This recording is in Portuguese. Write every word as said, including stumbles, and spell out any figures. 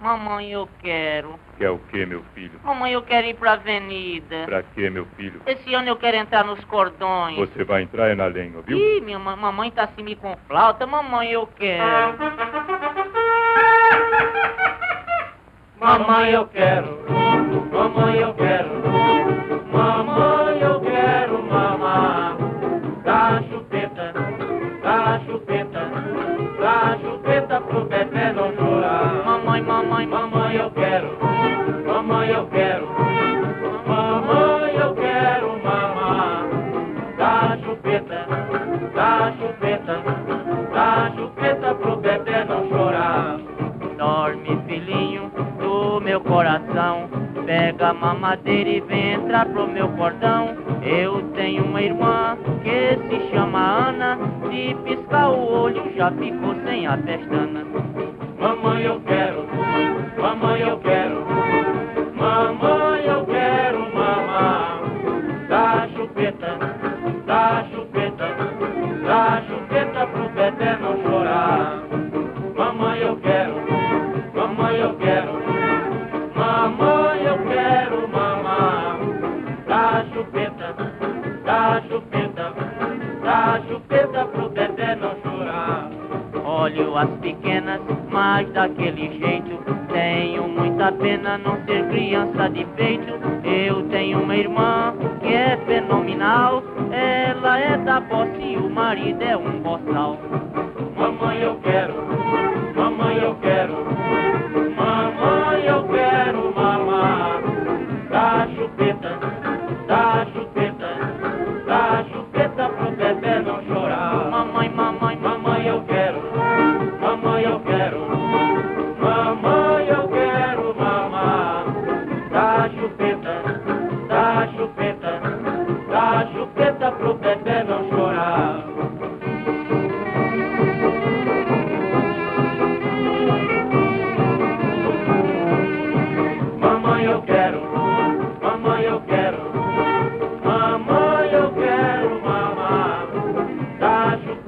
Mamãe, eu quero. Quer o quê, meu filho? Mamãe, eu quero ir pra avenida. Pra quê, meu filho? Esse ano eu quero entrar nos cordões. Você vai entrar é na lenha, viu? Ih, minha ma- mamãe tá assim me com flauta. Mamãe, eu quero. Mamãe, eu quero, mamãe, eu quero, mamãe, eu quero mamar da chupeta, da chupeta, da chupeta pro bebê não chorar. Mamãe, mamãe, Mamãe, eu quero, mamãe, eu quero, mamãe, eu quero mamar da chupeta, da chupeta, da chupeta pro bebê não chorar. Dorme, filhinho do meu coração, pega a mamadeira e vem entrar pro meu cordão. Eu tenho uma irmã que se chama Ana, se piscar o olho já ficou sem a pestana. Mamãe, eu quero, mamãe, eu quero, mamãe, eu quero mamar da chupeta, da chupeta, da chupeta pro bebê não chorar. Mamãe, eu quero, mamãe, eu quero, mamãe, eu quero mamar da chupeta, da chupeta, da chupeta pro bebê não chorar. Olho as pequenas, mas daquele jeito tenho muita pena não ser criança de peito. Eu tenho uma irmã que é fenomenal, ela é da posse e o marido é um boçal. Mamãe, eu quero, mamãe, eu quero, mamãe, eu quero mamar da chupeta, da chupeta, da chupeta pro bebê não chorar. Mamãe, mamãe, Mamãe, eu quero, mamãe, eu quero, mamãe, eu quero mamar da chupeta, da chupeta, da chupeta pro bebê não chorar. Mamãe, eu quero, mamãe, eu quero, mamãe, eu quero mamar da chupeta.